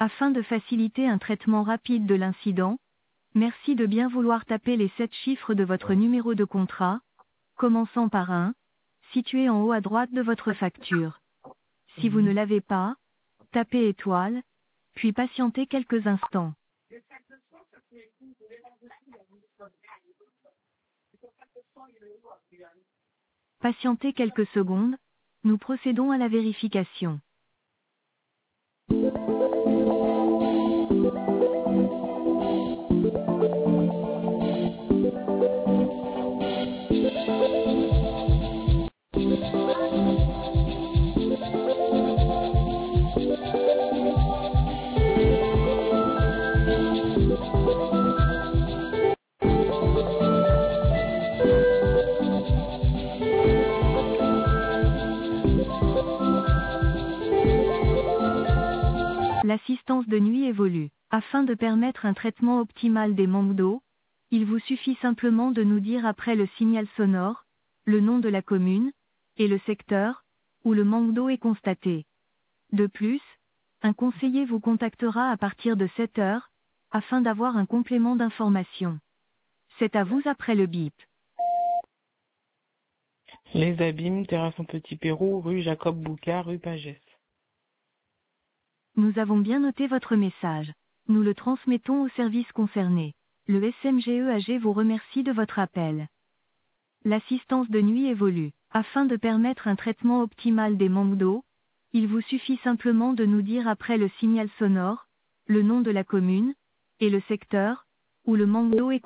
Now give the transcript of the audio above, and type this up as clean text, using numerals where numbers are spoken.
Afin de faciliter un traitement rapide de l'incident, merci de bien vouloir taper les 7 chiffres de votre numéro de contrat, commençant par 1, situé en haut à droite de votre facture. Si vous ne l'avez pas, tapez étoile, puis patientez quelques instants. Patientez quelques secondes, nous procédons à la vérification. L'assistance de nuit évolue. Afin de permettre un traitement optimal des manques d'eau, il vous suffit simplement de nous dire après le signal sonore, le nom de la commune, et le secteur, où le manque d'eau est constaté. De plus, un conseiller vous contactera à partir de 7 heures, afin d'avoir un complément d'information. C'est à vous après le bip. Les Abîmes, terrasse en Petit Pérou, rue Jacob Boucard, rue Pagès. Nous avons bien noté votre message. Nous le transmettons au service concerné. Le SMGEAG vous remercie de votre appel. L'assistance de nuit évolue. Afin de permettre un traitement optimal des manques d'eau, il vous suffit simplement de nous dire après le signal sonore, le nom de la commune, et le secteur, où le manque d'eau est